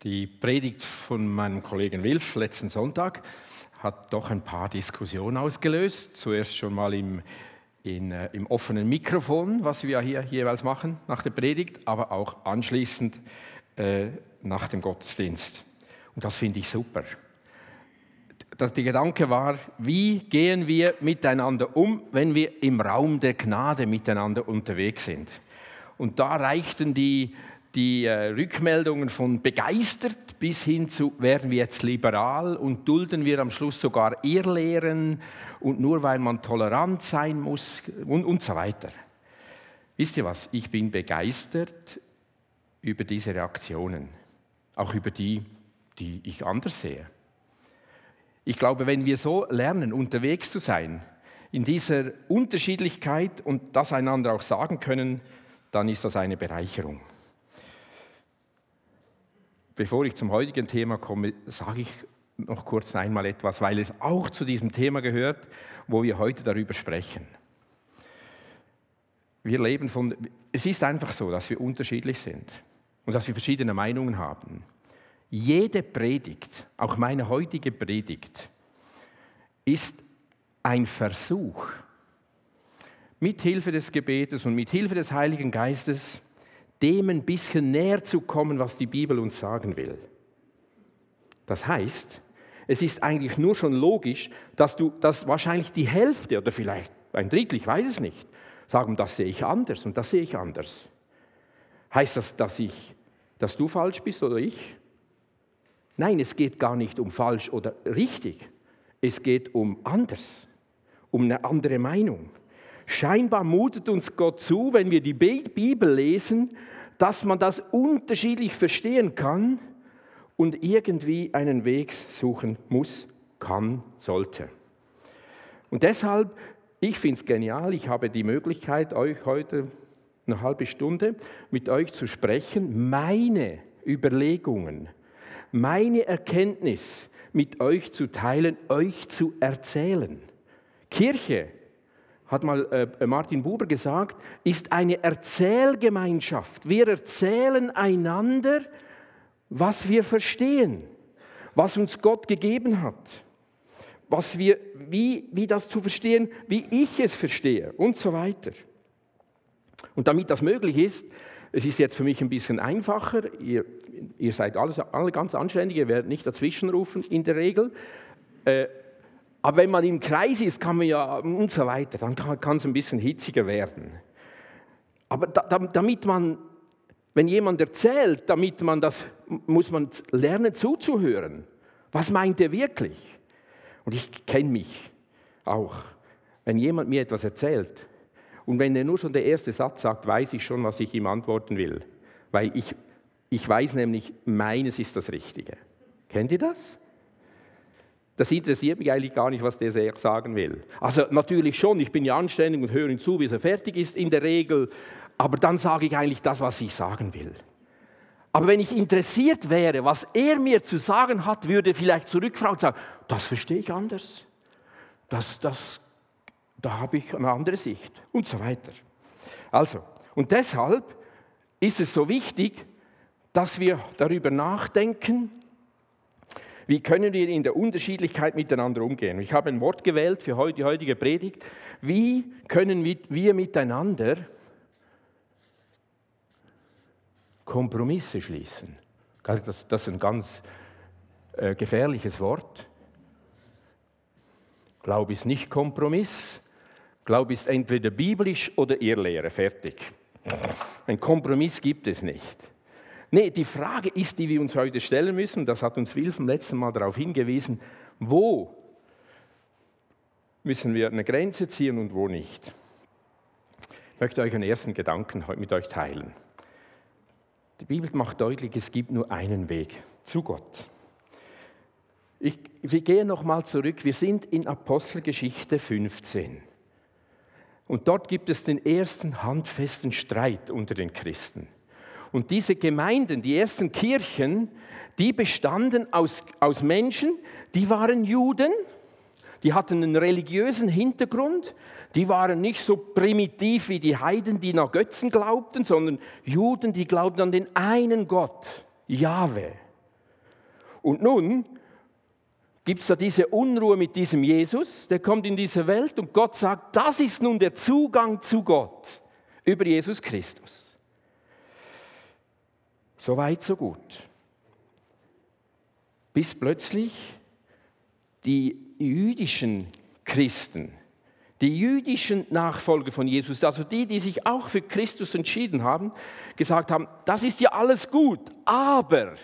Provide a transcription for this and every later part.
Die Predigt von meinem Kollegen Wilf letzten Sonntag hat doch ein paar Diskussionen ausgelöst. Zuerst schon mal im offenen Mikrofon, was wir hier jeweils machen nach der Predigt, aber auch anschließend nach dem Gottesdienst. Und das finde ich super. Der Gedanke war, wie gehen wir miteinander um, wenn wir im Raum der Gnade miteinander unterwegs sind. Und da reichten die Rückmeldungen von begeistert bis hin zu, werden wir jetzt liberal und dulden wir am Schluss sogar Irrlehren und nur weil man tolerant sein muss und so weiter. Wisst ihr was, ich bin begeistert über diese Reaktionen, auch über die ich anders sehe. Ich glaube, wenn wir so lernen, unterwegs zu sein, in dieser Unterschiedlichkeit und das einander auch sagen können, dann ist das eine Bereicherung. Bevor ich zum heutigen Thema komme, sage ich noch kurz einmal etwas, weil es auch zu diesem Thema gehört, wo wir heute darüber sprechen. Es ist einfach so, dass wir unterschiedlich sind und dass wir verschiedene Meinungen haben. Jede Predigt, auch meine heutige Predigt, ist ein Versuch, mit Hilfe des Gebetes und mit Hilfe des Heiligen Geistes dem ein bisschen näher zu kommen, was die Bibel uns sagen will. Das heißt, es ist eigentlich nur schon logisch, dass wahrscheinlich die Hälfte oder vielleicht ein Drittel, ich weiß es nicht, sagen, das sehe ich anders und das sehe ich anders. Heißt das, dass du falsch bist oder ich? Nein, es geht gar nicht um falsch oder richtig. Es geht um anders, um eine andere Meinung. Scheinbar mutet uns Gott zu, wenn wir die Bibel lesen, dass man das unterschiedlich verstehen kann und irgendwie einen Weg suchen muss, kann, sollte. Und deshalb, ich finde es genial, ich habe die Möglichkeit, euch heute eine halbe Stunde mit euch zu sprechen, meine Überlegungen, meine Erkenntnis mit euch zu teilen, euch zu erzählen. Kirche, hat mal Martin Buber gesagt, ist eine Erzählgemeinschaft. Wir erzählen einander, was wir verstehen, was uns Gott gegeben hat, wie das zu verstehen, wie ich es verstehe und so weiter. Und damit das möglich ist, es ist jetzt für mich ein bisschen einfacher, ihr seid alle ganz anständig, ihr werdet nicht dazwischenrufen in der Regel, aber wenn man im Kreis ist, kann man ja und so weiter, dann kann es ein bisschen hitziger werden. Aber wenn jemand erzählt, muss man lernen zuzuhören. Was meint er wirklich? Und ich kenne mich auch. Wenn jemand mir etwas erzählt und wenn er nur schon der erste Satz sagt, weiß ich schon, was ich ihm antworten will. Weil ich weiß nämlich, meines ist das Richtige. Kennt ihr das? Das interessiert mich eigentlich gar nicht, was der sagen will. Also natürlich schon, ich bin ja anständig und höre ihm zu, bis er fertig ist in der Regel, aber dann sage ich eigentlich das, was ich sagen will. Aber wenn ich interessiert wäre, was er mir zu sagen hat, würde vielleicht zurückfragen und sagen, das verstehe ich anders, da habe ich eine andere Sicht und so weiter. Also, und deshalb ist es so wichtig, dass wir darüber nachdenken, wie können wir in der Unterschiedlichkeit miteinander umgehen? Ich habe ein Wort gewählt für die heutige Predigt. Wie können wir miteinander Kompromisse schließen? Das ist ein ganz gefährliches Wort. Glaube ist nicht Kompromiss. Glaube ist entweder biblisch oder Irrlehre. Fertig. Ein Kompromiss gibt es nicht. Nee, die Frage ist, die wir uns heute stellen müssen, das hat uns Wilf vom letzten Mal darauf hingewiesen, wo müssen wir eine Grenze ziehen und wo nicht. Ich möchte euch einen ersten Gedanken heute mit euch teilen. Die Bibel macht deutlich, es gibt nur einen Weg zu Gott. Wir gehen nochmal zurück, wir sind in Apostelgeschichte 15. Und dort gibt es den ersten handfesten Streit unter den Christen. Und diese Gemeinden, die ersten Kirchen, die bestanden aus Menschen, die waren Juden, die hatten einen religiösen Hintergrund, die waren nicht so primitiv wie die Heiden, die nach Götzen glaubten, sondern Juden, die glaubten an den einen Gott, Jahwe. Und nun gibt es da diese Unruhe mit diesem Jesus, der kommt in diese Welt und Gott sagt, das ist nun der Zugang zu Gott über Jesus Christus. So weit, so gut. Bis plötzlich die jüdischen Christen, die jüdischen Nachfolger von Jesus, also die sich auch für Christus entschieden haben, gesagt haben, das ist ja alles gut, aber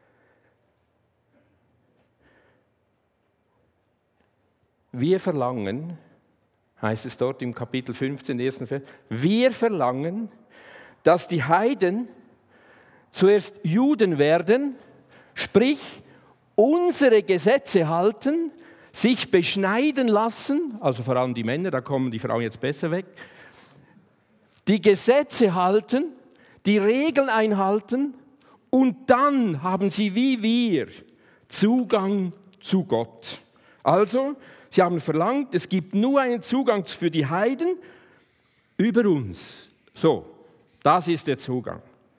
wir verlangen, heißt es dort im Kapitel 15, ersten Vers, wir verlangen, dass die Heiden zuerst Juden werden, sprich unsere Gesetze halten, sich beschneiden lassen, also vor allem die Männer, da kommen die Frauen jetzt besser weg, die Gesetze halten, die Regeln einhalten und dann haben sie wie wir Zugang zu Gott. Also, sie haben verlangt, es gibt nur einen Zugang für die Heiden über uns. So, das ist der Zugang.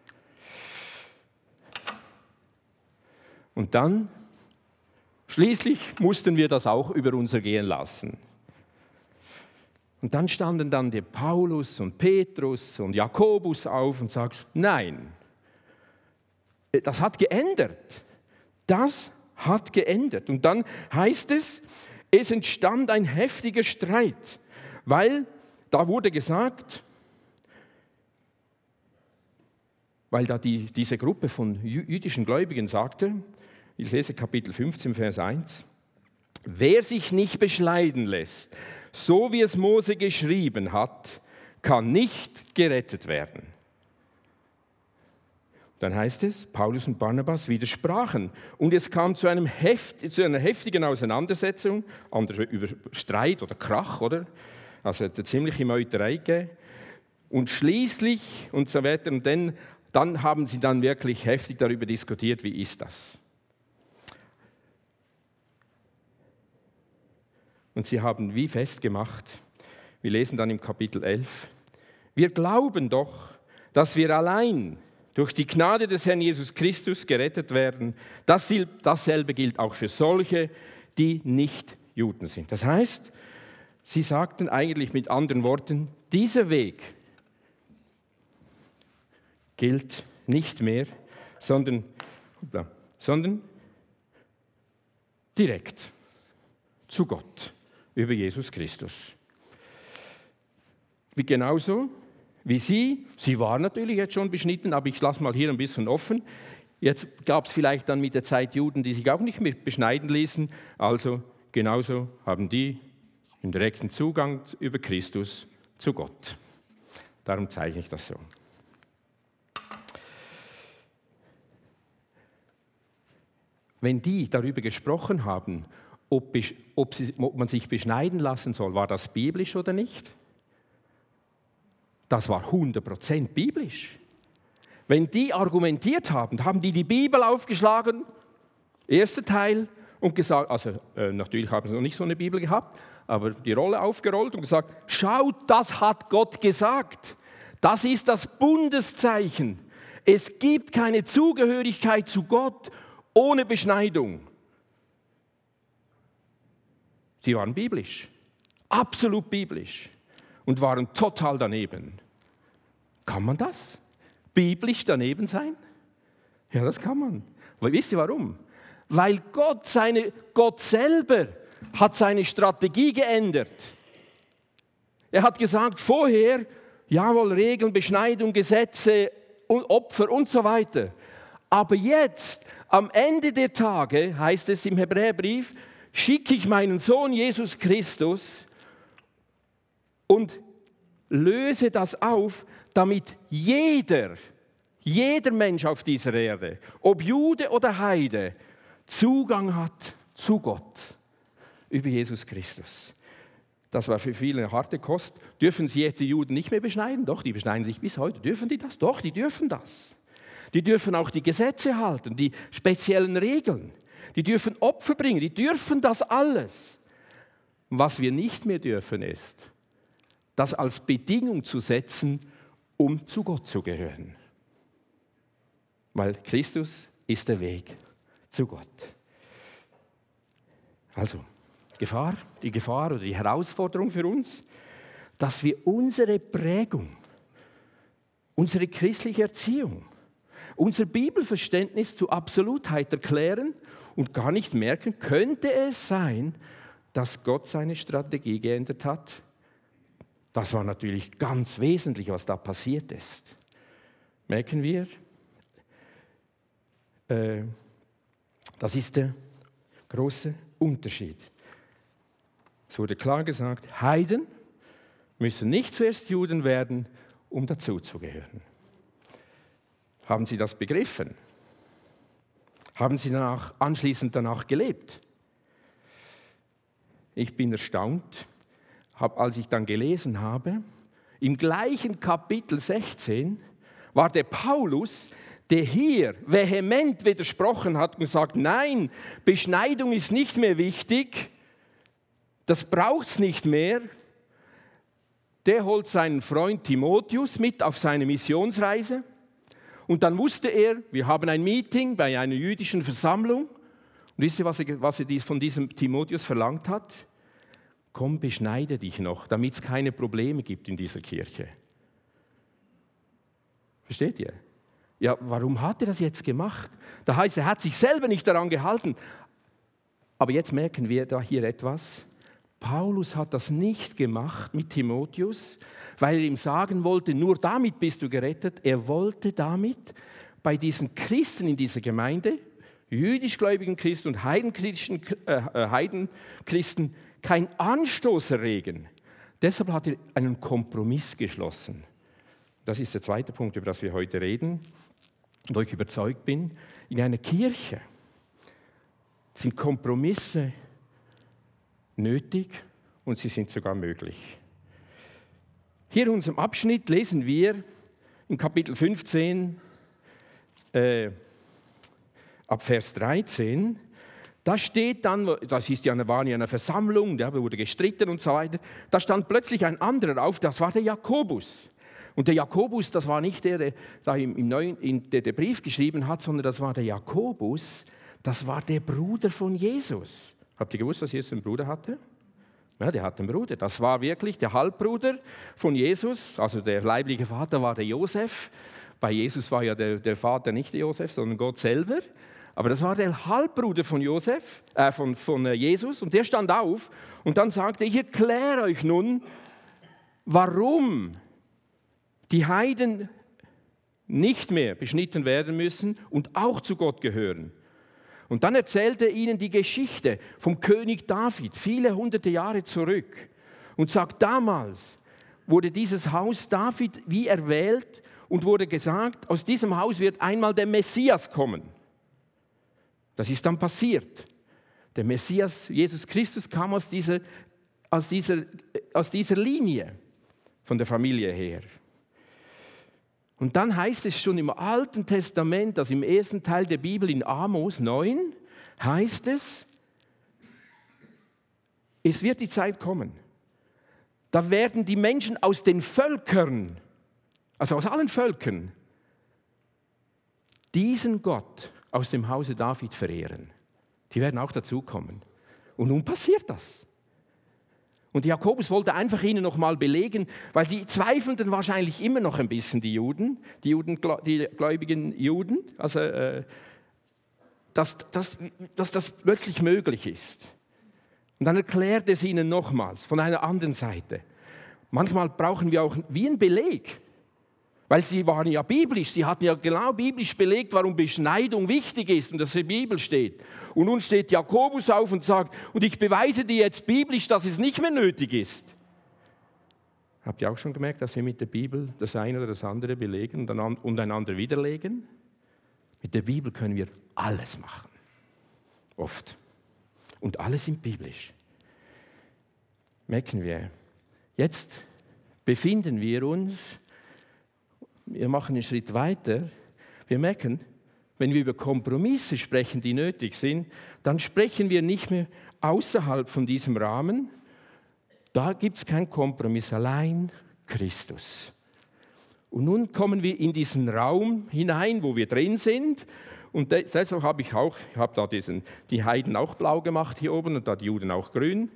Und dann, schließlich mussten wir das auch über uns ergehen lassen. Und dann standen dann der Paulus und Petrus und Jakobus auf und sagten, nein, das hat geändert. Das hat geändert. Und dann heißt es, es entstand ein heftiger Streit, weil da wurde gesagt, weil da diese Gruppe von jüdischen Gläubigen sagte, ich lese Kapitel 15, Vers 1, wer sich nicht beschneiden lässt, so wie es Mose geschrieben hat, kann nicht gerettet werden. Dann heißt es, Paulus und Barnabas widersprachen und es kam zu einer heftigen Auseinandersetzung, andere über Streit oder Krach, oder? Also hat eine ziemliche Meuterei gegeben. Und schließlich und so weiter, und dann haben sie dann wirklich heftig darüber diskutiert, wie ist das? Und sie haben wie festgemacht, wir lesen dann im Kapitel 11, wir glauben doch, dass wir allein durch die Gnade des Herrn Jesus Christus gerettet werden. Dasselbe gilt auch für solche, die nicht Juden sind. Das heißt, sie sagten eigentlich mit anderen Worten, dieser Weg gilt nicht mehr, sondern direkt zu Gott über Jesus Christus. Genauso wie sie waren natürlich jetzt schon beschnitten, aber ich lasse mal hier ein bisschen offen. Jetzt gab es vielleicht dann mit der Zeit Juden, die sich auch nicht mehr beschneiden ließen. Also genauso haben die einen direkten Zugang über Christus zu Gott. Darum zeichne ich das so. Wenn die darüber gesprochen haben, ob man sich beschneiden lassen soll, war das biblisch oder nicht? Das war 100% biblisch. Wenn die argumentiert haben, haben die Bibel aufgeschlagen, erster Teil, und gesagt, also natürlich haben sie noch nicht so eine Bibel gehabt, aber die Rolle aufgerollt und gesagt, schaut, das hat Gott gesagt. Das ist das Bundeszeichen. Es gibt keine Zugehörigkeit zu Gott ohne Beschneidung. Sie waren biblisch, absolut biblisch und waren total daneben. Kann man das? Biblisch daneben sein? Ja, das kann man. Aber wisst ihr warum? Weil Gott selber hat seine Strategie geändert. Er hat gesagt, vorher, jawohl, Regeln, Beschneidung, Gesetze, Opfer und so weiter. Aber jetzt, am Ende der Tage, heißt es im Hebräerbrief, schicke ich meinen Sohn Jesus Christus und löse das auf, damit jeder Mensch auf dieser Erde, ob Jude oder Heide, Zugang hat zu Gott über Jesus Christus. Das war für viele eine harte Kost. Dürfen sie jetzt die Juden nicht mehr beschneiden? Doch, die beschneiden sich bis heute. Dürfen die das? Doch, die dürfen das. Die dürfen auch die Gesetze halten, die speziellen Regeln. Die dürfen Opfer bringen, die dürfen das alles. Was wir nicht mehr dürfen ist, das als Bedingung zu setzen, um zu Gott zu gehören. Weil Christus ist der Weg zu Gott. Also, die Gefahr oder die Herausforderung für uns, dass wir unsere Prägung, unsere christliche Erziehung, unser Bibelverständnis zur Absolutheit erklären und gar nicht merken, könnte es sein, dass Gott seine Strategie geändert hat? Das war natürlich ganz wesentlich, was da passiert ist. Merken wir? Das ist der große Unterschied. Es wurde klar gesagt, Heiden müssen nicht zuerst Juden werden, um dazuzugehören. Haben Sie das begriffen? Haben Sie anschließend danach gelebt? Ich bin erstaunt, als ich dann gelesen habe, im gleichen Kapitel 16 war der Paulus, der hier vehement widersprochen hat und gesagt, nein, Beschneidung ist nicht mehr wichtig, das braucht es nicht mehr. Der holt seinen Freund Timotheus mit auf seine Missionsreise und dann wusste er, wir haben ein Meeting bei einer jüdischen Versammlung und wisst ihr, was er von diesem Timotheus verlangt hat? Komm, beschneide dich noch, damit es keine Probleme gibt in dieser Kirche. Versteht ihr? Ja, warum hat er das jetzt gemacht? Da heißt, er hat sich selber nicht daran gehalten. Aber jetzt merken wir da hier etwas. Paulus hat das nicht gemacht mit Timotheus, weil er ihm sagen wollte, nur damit bist du gerettet. Er wollte damit bei diesen Christen in dieser Gemeinde, jüdischgläubigen Christen und Heidenchristen, keinen Anstoß erregen. Deshalb hat er einen Kompromiss geschlossen. Das ist der zweite Punkt, über das wir heute reden. Und ich überzeugt bin, in einer Kirche sind Kompromisse nötig und sie sind sogar möglich. Hier in unserem Abschnitt lesen wir in Kapitel 15 ab Vers 13, da steht dann, waren ja eine Versammlung, da wurde gestritten und so weiter, da stand plötzlich ein anderer auf, das war der Jakobus. Und der Jakobus, das war nicht der da der Brief geschrieben hat, sondern das war der Jakobus, das war der Bruder von Jesus. Habt ihr gewusst, dass Jesus einen Bruder hatte? Ja, der hat einen Bruder. Das war wirklich der Halbbruder von Jesus, also der leibliche Vater war der Josef. Bei Jesus war ja der Vater nicht der Josef, sondern Gott selber. Aber das war der Halbbruder von von Jesus und der stand auf und dann sagte, ich erkläre euch nun, warum die Heiden nicht mehr beschnitten werden müssen und auch zu Gott gehören. Und dann erzählte er ihnen die Geschichte vom König David, viele hunderte Jahre zurück. Und sagt, damals wurde dieses Haus David wie erwählt und wurde gesagt, aus diesem Haus wird einmal der Messias kommen. Das ist dann passiert. Der Messias, Jesus Christus, kam aus dieser Linie von der Familie her. Und dann heißt es schon im Alten Testament, also im ersten Teil der Bibel in Amos 9, heißt es wird die Zeit kommen, da werden die Menschen aus den Völkern, also aus allen Völkern, diesen Gott aus dem Hause David verehren. Die werden auch dazukommen. Und nun passiert das. Und Jakobus wollte einfach ihnen noch mal belegen, weil sie zweifelten wahrscheinlich immer noch ein bisschen, die gläubigen Juden, also, dass das plötzlich möglich ist. Und dann erklärt es ihnen nochmals von einer anderen Seite. Manchmal brauchen wir auch wie einen Beleg, weil sie waren ja biblisch, sie hatten ja genau biblisch belegt, warum Beschneidung wichtig ist und dass in der Bibel steht. Und nun steht Jakobus auf und sagt, und ich beweise dir jetzt biblisch, dass es nicht mehr nötig ist. Habt ihr auch schon gemerkt, dass wir mit der Bibel das eine oder das andere belegen und einander widerlegen? Mit der Bibel können wir alles machen. Oft. Und alle sind biblisch. Merken wir. Jetzt befinden wir uns, wir machen einen Schritt weiter, wir merken, wenn wir über Kompromisse sprechen, die nötig sind, dann sprechen wir nicht mehr außerhalb von diesem Rahmen. Da gibt es keinen Kompromiss, allein Christus. Und nun kommen wir in diesen Raum hinein, wo wir drin sind, Und deshalb habe ich habe da die Heiden auch blau gemacht hier oben und da die Juden auch grün.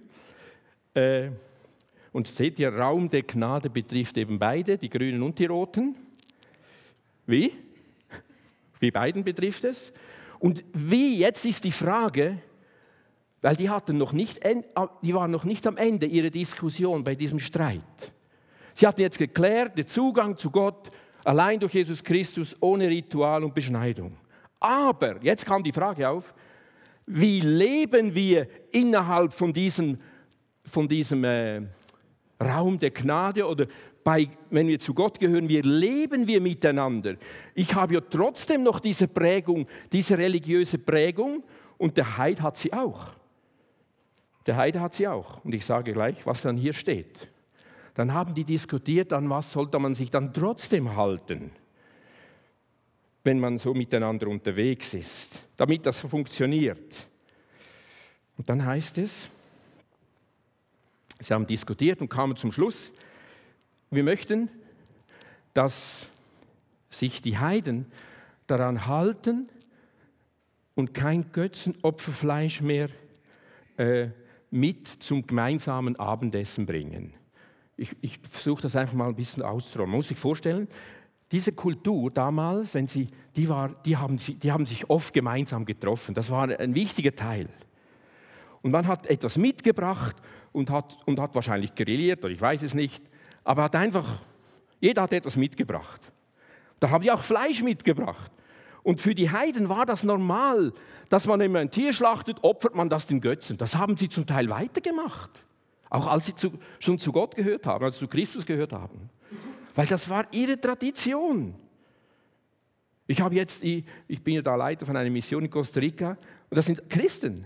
Und seht ihr, Raum der Gnade betrifft eben beide, die Grünen und die Roten. Wie? Wie beiden betrifft es. Und wie, jetzt ist die Frage, weil die waren noch nicht am Ende ihrer Diskussion bei diesem Streit. Sie hatten jetzt geklärt, der Zugang zu Gott allein durch Jesus Christus, ohne Ritual und Beschneidung. Aber, jetzt kam die Frage auf, wie leben wir innerhalb von diesem Raum der Gnade oder wenn wir zu Gott gehören, wie leben wir miteinander? Ich habe ja trotzdem noch diese Prägung, diese religiöse Prägung und der Heide hat sie auch. Der Heide hat sie auch. Und ich sage gleich, was dann hier steht. Dann haben die diskutiert, an was sollte man sich dann trotzdem halten, wenn man so miteinander unterwegs ist, damit das funktioniert. Und dann heißt es, sie haben diskutiert und kamen zum Schluss, wir möchten, dass sich die Heiden daran halten und kein Götzenopferfleisch mehr mit zum gemeinsamen Abendessen bringen. Ich versuche das einfach mal ein bisschen auszurollen. Man muss sich vorstellen, diese Kultur damals, die haben sich oft gemeinsam getroffen. Das war ein wichtiger Teil. Und man hat etwas mitgebracht und hat wahrscheinlich grilliert, oder ich weiß es nicht, aber jeder hat etwas mitgebracht. Da haben die auch Fleisch mitgebracht. Und für die Heiden war das normal, dass man, wenn man ein Tier schlachtet, opfert man das den Götzen. Das haben sie zum Teil weitergemacht. Auch als sie schon zu Gott gehört haben, als sie zu Christus gehört haben. Weil das war ihre Tradition. Ich bin ja da Leiter von einer Mission in Costa Rica und das sind Christen.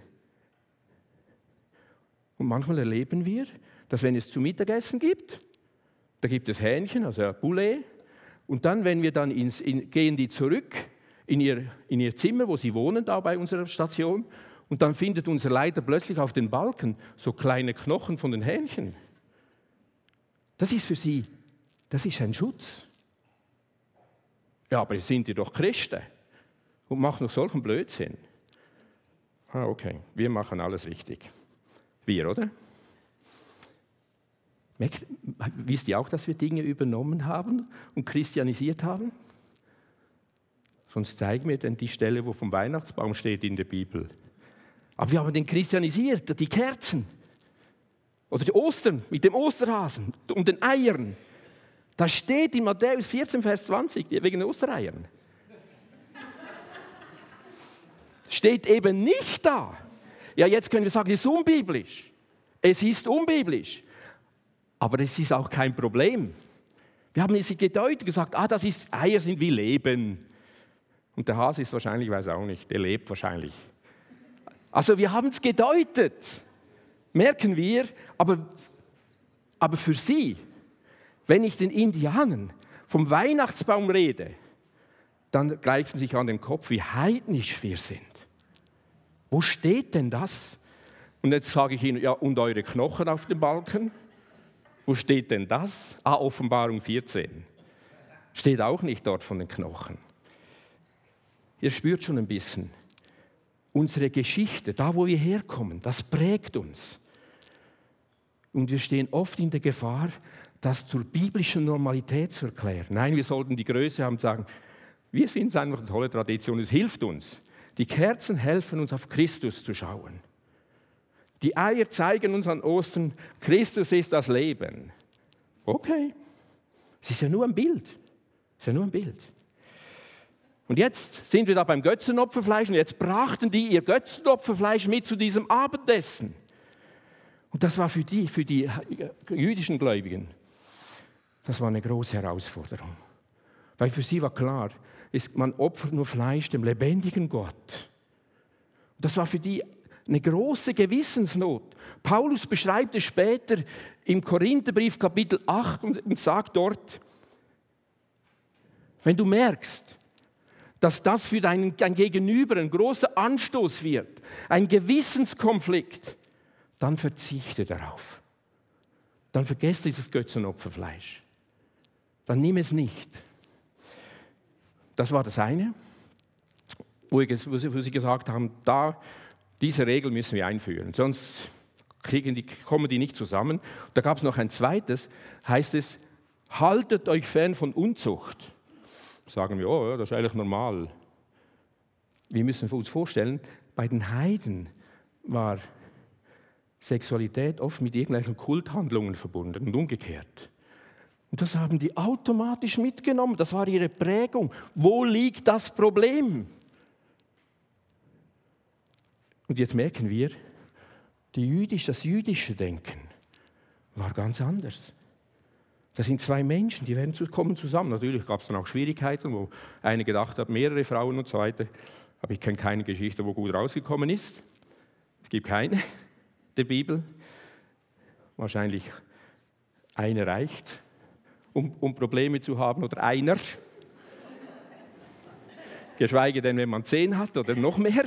Und manchmal erleben wir, dass wenn es zu Mittagessen gibt, da gibt es Hähnchen, also Poulet, und dann, wenn wir dann gehen die zurück in ihr Zimmer, wo sie wohnen, da bei unserer Station, und dann findet unser Leiter plötzlich auf den Balken so kleine Knochen von den Hähnchen. Das ist für sie, das ist ein Schutz. Ja, aber sind die doch Christen und machen noch solchen Blödsinn. Okay, wir machen alles richtig. Wir, oder? Wisst ihr auch, dass wir Dinge übernommen haben und christianisiert haben? Sonst zeig mir denn die Stelle, wo vom Weihnachtsbaum steht in der Bibel. Aber wir haben den christianisiert, die Kerzen. Oder die Ostern mit dem Osterhasen und den Eiern. Da steht in Matthäus 14, Vers 20, wegen den Ostereiern. Steht eben nicht da. Ja, jetzt können wir sagen, es ist unbiblisch. Es ist unbiblisch. Aber es ist auch kein Problem. Wir haben es gedeutet, gesagt, Eier sind wie Leben. Und der Hase ist wahrscheinlich, weiß auch nicht, der lebt wahrscheinlich. Also wir haben es gedeutet, merken wir, aber für sie, wenn ich den Indianern vom Weihnachtsbaum rede, dann greifen sie sich an den Kopf, wie heidnisch wir sind. Wo steht denn das? Und jetzt sage ich ihnen, ja, und eure Knochen auf dem Balken? Wo steht denn das? Offenbarung 14. Steht auch nicht dort von den Knochen. Ihr spürt schon ein bisschen. Unsere Geschichte, da wo wir herkommen, das prägt uns. Und wir stehen oft in der Gefahr, das zur biblischen Normalität zu erklären. Nein, wir sollten die Größe haben und sagen, wir finden es einfach eine tolle Tradition, es hilft uns. Die Kerzen helfen uns, auf Christus zu schauen. Die Eier zeigen uns an Ostern, Christus ist das Leben. Okay, es ist ja nur ein Bild. Es ist ja nur ein Bild. Und jetzt sind wir da beim Götzenopferfleisch und jetzt brachten die ihr Götzenopferfleisch mit zu diesem Abendessen. Und das war für die jüdischen Gläubigen, das war eine große Herausforderung. Weil für sie war klar, man opfert nur Fleisch dem lebendigen Gott. Und das war für die eine große Gewissensnot. Paulus beschreibt es später im Korintherbrief Kapitel 8 und sagt dort, wenn du merkst, dass das für dein Gegenüber ein großer Anstoß wird, ein Gewissenskonflikt, dann verzichte darauf. Dann vergesst dieses Götzenopferfleisch. Dann nimm es nicht. Das war das eine. wo sie gesagt haben, diese Regel müssen wir einführen, sonst kommen die nicht zusammen. Da gab es noch ein zweites, heißt es, haltet euch fern von Unzucht. Sagen wir, oh ja, das ist eigentlich normal. Wir müssen uns vorstellen, bei den Heiden war Sexualität oft mit irgendwelchen Kulthandlungen verbunden und umgekehrt. Und das haben die automatisch mitgenommen, das war ihre Prägung. Wo liegt das Problem? Und jetzt merken wir, das jüdische Denken war ganz anders. Das sind zwei Menschen, kommen zusammen. Natürlich gab es dann auch Schwierigkeiten, wo einer gedacht hat, mehrere Frauen und so weiter. Aber ich kenne keine Geschichte, wo gut rausgekommen ist. Es gibt keine der Bibel. Wahrscheinlich eine reicht, um Probleme zu haben, oder einer. Geschweige denn, wenn man 10 hat oder noch mehr.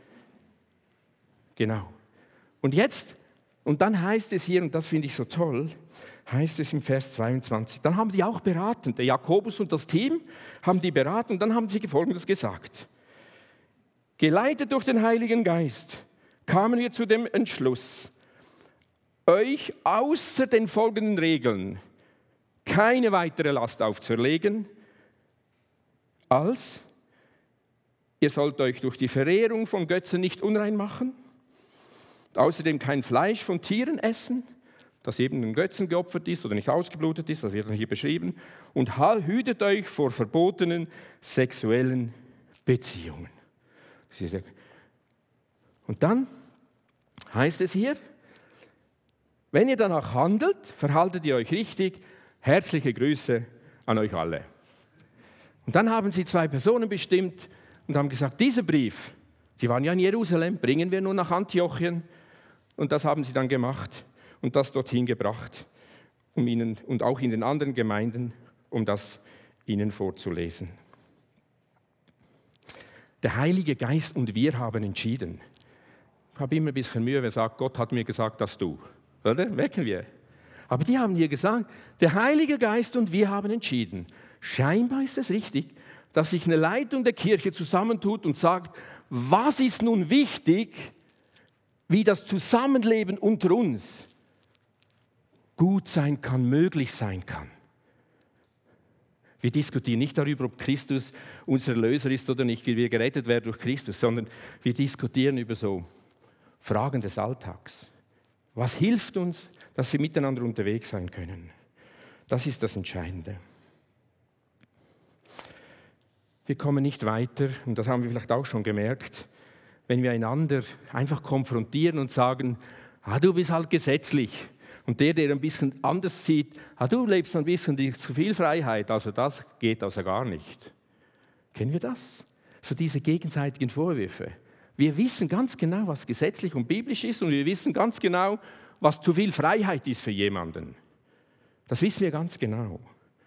Genau. Und dann heißt es hier, und das finde ich so toll, heißt es im Vers 22, dann haben die auch beraten, der Jakobus und das Team haben die beraten und dann haben sie Folgendes gesagt. Geleitet durch den Heiligen Geist kamen wir zu dem Entschluss, euch außer den folgenden Regeln keine weitere Last aufzuerlegen, als ihr sollt euch durch die Verehrung von Götzen nicht unrein machen, außerdem kein Fleisch von Tieren essen, das eben den Götzen geopfert ist oder nicht ausgeblutet ist, das wird hier beschrieben, und hütet euch vor verbotenen sexuellen Beziehungen. Und dann heißt es hier, wenn ihr danach handelt, verhaltet ihr euch richtig, herzliche Grüße an euch alle. Und dann haben sie 2 Personen bestimmt und haben gesagt, dieser Brief, sie waren ja in Jerusalem, bringen wir nun nach Antiochien. Und das haben sie dann gemacht und das dorthin gebracht, und auch in den anderen Gemeinden, um das ihnen vorzulesen. Der Heilige Geist und wir haben entschieden. Ich habe immer ein bisschen Mühe, wer sagt, Gott hat mir gesagt, dass du. Oder? Merken wir. Aber die haben hier gesagt, der Heilige Geist und wir haben entschieden. Scheinbar ist es richtig, dass sich eine Leitung der Kirche zusammentut und sagt, was ist nun wichtig, wie das Zusammenleben unter uns gut sein kann, möglich sein kann. Wir diskutieren nicht darüber, ob Christus unser Erlöser ist oder nicht, wie wir gerettet werden durch Christus, sondern wir diskutieren über so Fragen des Alltags. Was hilft uns, dass wir miteinander unterwegs sein können? Das ist das Entscheidende. Wir kommen nicht weiter, und das haben wir vielleicht auch schon gemerkt, wenn wir einander einfach konfrontieren und sagen, du bist halt gesetzlich. Und der ein bisschen anders sieht, du lebst ein bisschen zu viel Freiheit, also das geht also gar nicht. Kennen wir das? So diese gegenseitigen Vorwürfe. Wir wissen ganz genau, was gesetzlich und biblisch ist, und wir wissen ganz genau, was zu viel Freiheit ist für jemanden. Das wissen wir ganz genau.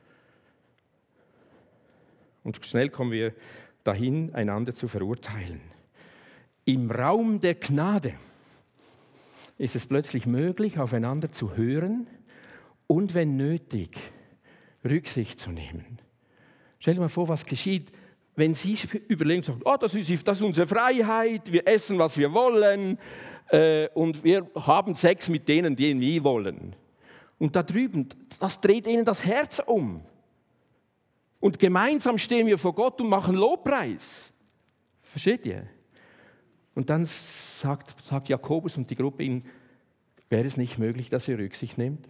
Und schnell kommen wir dahin, einander zu verurteilen. Im Raum der Gnade ist es plötzlich möglich, aufeinander zu hören und, wenn nötig, Rücksicht zu nehmen. Stell dir mal vor, was geschieht, wenn Sie überlegen und sagen, das ist unsere Freiheit, wir essen, was wir wollen und wir haben Sex mit denen, die wir wollen. Und da drüben, das dreht ihnen das Herz um. Und gemeinsam stehen wir vor Gott und machen Lobpreis. Versteht ihr? Und dann sagt Jakobus und die Gruppe ihnen, wäre es nicht möglich, dass ihr Rücksicht nehmt?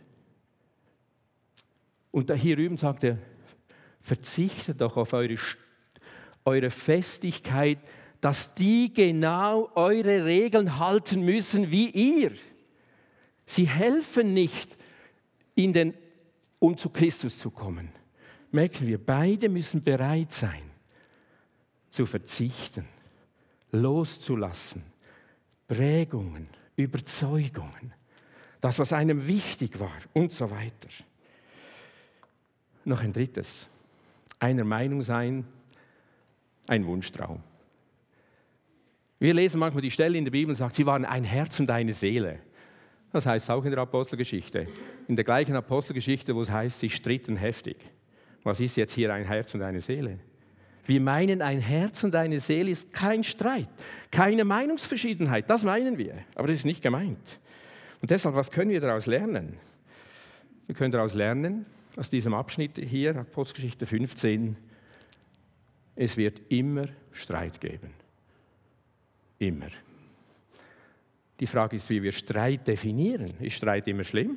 Und hier drüben sagt er, verzichtet doch auf eure Festigkeit, dass die genau eure Regeln halten müssen wie ihr. Sie helfen nicht, um zu Christus zu kommen. Merken wir, beide müssen bereit sein, zu verzichten, loszulassen, Prägungen, Überzeugungen, das, was einem wichtig war und so weiter. Noch ein drittes, einer Meinung sein, ein Wunschtraum. Wir lesen manchmal die Stelle in der Bibel und sagt, sie waren ein Herz und eine Seele. Das heißt auch in der Apostelgeschichte. In der gleichen Apostelgeschichte, wo es heißt, sie stritten heftig. Was ist jetzt hier ein Herz und eine Seele? Wir meinen, ein Herz und eine Seele ist kein Streit, keine Meinungsverschiedenheit. Das meinen wir, aber das ist nicht gemeint. Und deshalb, was können wir daraus lernen? Wir können daraus lernen, aus diesem Abschnitt hier, Apostelgeschichte 15, es wird immer Streit geben. Immer. Die Frage ist, wie wir Streit definieren. Ist Streit immer schlimm?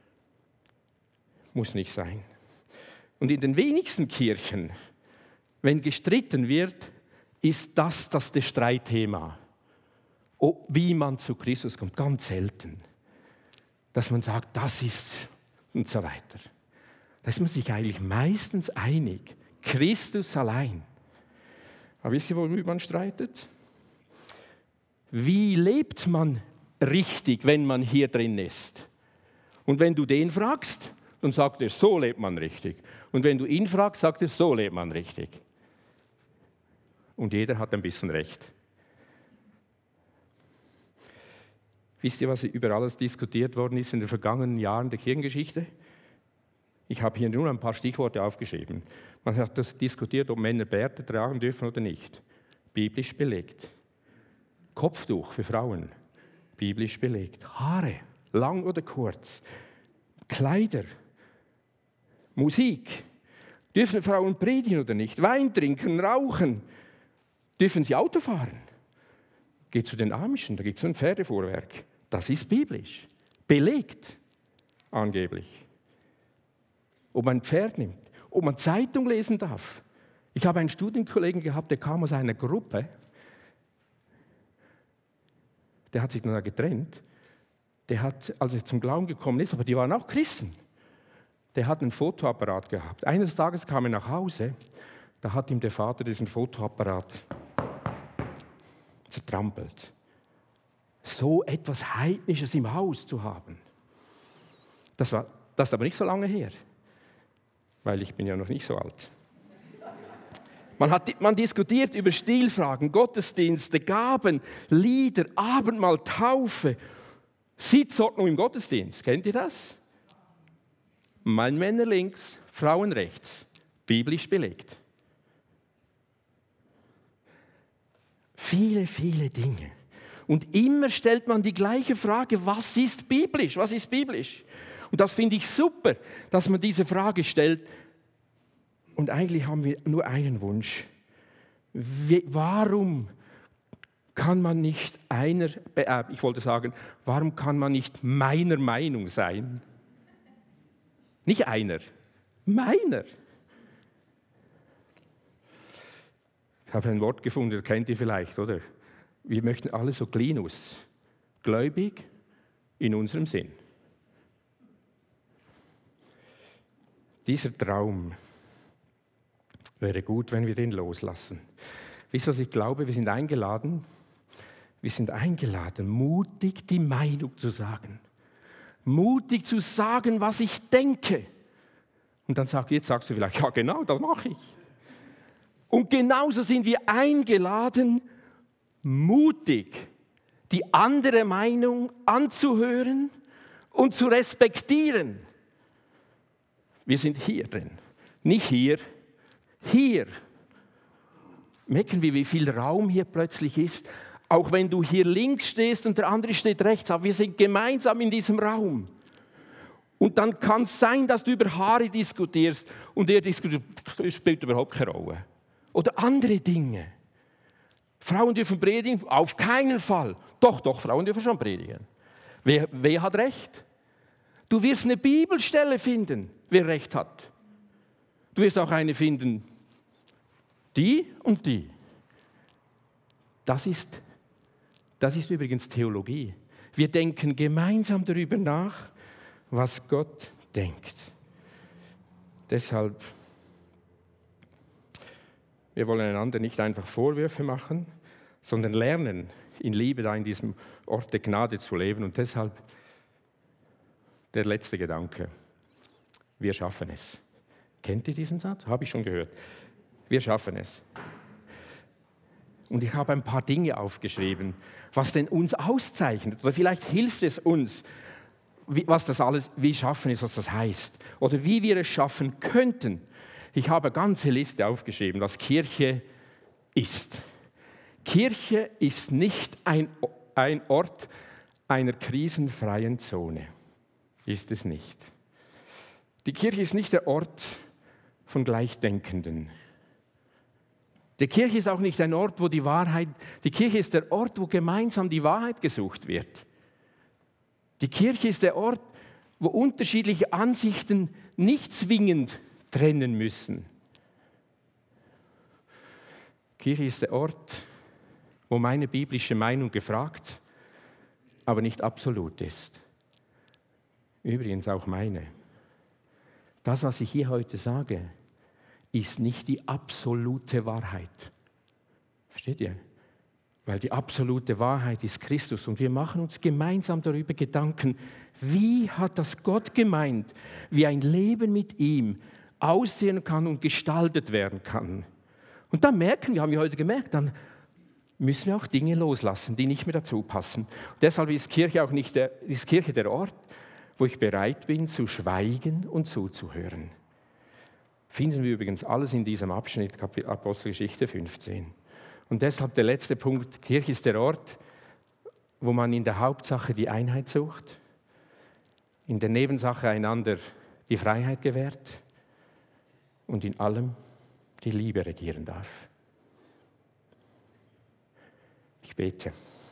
Muss nicht sein. Und in den wenigsten Kirchen, wenn gestritten wird, ist das Streitthema. Wie man zu Christus kommt, ganz selten. Dass man sagt, das ist und so weiter. Da ist man sich eigentlich meistens einig. Christus allein. Aber wisst ihr, worüber man streitet? Wie lebt man richtig, wenn man hier drin ist? Und wenn du den fragst, dann sagt er, so lebt man richtig. Und wenn du ihn fragst, sagt er, so lebt man richtig. Und jeder hat ein bisschen recht. Wisst ihr, was über alles diskutiert worden ist in den vergangenen Jahren der Kirchengeschichte? Ich habe hier nur ein paar Stichworte aufgeschrieben. Man hat diskutiert, ob Männer Bärte tragen dürfen oder nicht. Biblisch belegt. Kopftuch für Frauen. Biblisch belegt. Haare, lang oder kurz. Kleider. Musik. Dürfen Frauen predigen oder nicht? Wein trinken, rauchen. Dürfen sie Auto fahren? Geht zu den Amischen, da gibt es so ein Pferdefuhrwerk. Das ist biblisch. Belegt. Angeblich. Ob man ein Pferd nimmt, ob man Zeitung lesen darf. Ich habe einen Studienkollegen gehabt, der kam aus einer Gruppe, der hat sich dann getrennt, der hat, als er zum Glauben gekommen ist, aber die waren auch Christen, der hat einen Fotoapparat gehabt. Eines Tages kam er nach Hause, da hat ihm der Vater diesen Fotoapparat zertrampelt. So etwas Heidnisches im Haus zu haben. Das ist aber nicht so lange her. Weil ich bin ja noch nicht so alt. Man diskutiert über Stilfragen, Gottesdienste, Gaben, Lieder, Abendmahl, Taufe, Sitzordnung im Gottesdienst. Kennt ihr das? Männer links, Frauen rechts. Biblisch belegt. Viele, viele Dinge. Und immer stellt man die gleiche Frage, was ist biblisch? Was ist biblisch? Und das finde ich super, dass man diese Frage stellt. Und eigentlich haben wir nur einen Wunsch. Warum kann man nicht warum kann man nicht meiner Meinung sein? Nicht einer, meiner. Ich habe ein Wort gefunden, das kennt ihr vielleicht, oder? Wir möchten alle so Klinus, gläubig in unserem Sinn. Dieser Traum wäre gut, wenn wir den loslassen. Wisst ihr, was ich glaube? Wir sind eingeladen, mutig die Meinung zu sagen. Mutig zu sagen, was ich denke. Und dann sagst du vielleicht, ja genau, das mache ich. Und genauso sind wir eingeladen, mutig die andere Meinung anzuhören und zu respektieren. Wir sind hier drin, nicht hier. Hier. Merken wir, wie viel Raum hier plötzlich ist. Auch wenn du hier links stehst und der andere steht rechts, aber wir sind gemeinsam in diesem Raum. Und dann kann es sein, dass du über Haare diskutierst und er diskutiert, das spielt überhaupt keine Rolle. Oder andere Dinge. Frauen dürfen predigen? Auf keinen Fall. Doch, Frauen dürfen schon predigen. Wer hat Recht? Du wirst eine Bibelstelle finden, wer Recht hat. Du wirst auch eine finden, die und die. Das ist übrigens Theologie. Wir denken gemeinsam darüber nach, was Gott denkt. Deshalb, wir wollen einander nicht einfach Vorwürfe machen, sondern lernen, in Liebe da in diesem Ort der Gnade zu leben. Und deshalb der letzte Gedanke. Wir schaffen es. Kennt ihr diesen Satz? Habe ich schon gehört. Wir schaffen es. Und ich habe ein paar Dinge aufgeschrieben, was denn uns auszeichnet. Oder vielleicht hilft es uns, was das alles, wie schaffen ist, was das heißt. Oder wie wir es schaffen könnten. Ich habe eine ganze Liste aufgeschrieben, was Kirche ist. Kirche ist nicht ein Ort einer krisenfreien Zone. Ist es nicht. Die Kirche ist nicht der Ort von Gleichdenkenden. Die Kirche ist auch nicht ein Ort, wo die Kirche ist der Ort, wo gemeinsam die Wahrheit gesucht wird. Die Kirche ist der Ort, wo unterschiedliche Ansichten nicht zwingend trennen müssen. Kirche ist der Ort, wo meine biblische Meinung gefragt, aber nicht absolut ist. Übrigens auch meine. Das, was ich hier heute sage, ist nicht die absolute Wahrheit. Versteht ihr? Weil die absolute Wahrheit ist Christus und wir machen uns gemeinsam darüber Gedanken, wie hat das Gott gemeint, wie ein Leben mit ihm aussehen kann und gestaltet werden kann. Und dann haben wir heute gemerkt, dann müssen wir auch Dinge loslassen, die nicht mehr dazu passen. Und deshalb ist Kirche auch nicht ist Kirche der Ort, wo ich bereit bin, zu schweigen und zuzuhören. Finden wir übrigens alles in diesem Abschnitt, Apostelgeschichte 15. Und deshalb der letzte Punkt, Kirche ist der Ort, wo man in der Hauptsache die Einheit sucht, in der Nebensache einander die Freiheit gewährt und in allem die Liebe regieren darf. Ich bete.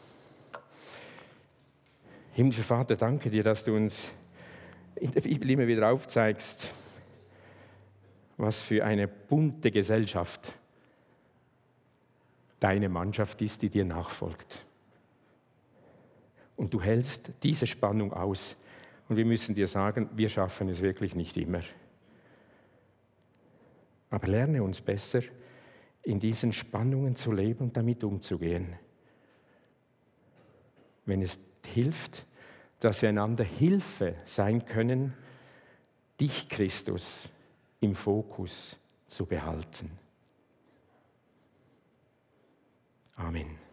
Himmlischer Vater, danke dir, dass du uns in der Bibel immer wieder aufzeigst, was für eine bunte Gesellschaft deine Mannschaft ist, die dir nachfolgt. Und du hältst diese Spannung aus. Und wir müssen dir sagen, wir schaffen es wirklich nicht immer. Aber lerne uns besser, in diesen Spannungen zu leben und damit umzugehen. Wenn es hilft, dass wir einander Hilfe sein können, dich, Christus, im Fokus zu behalten. Amen.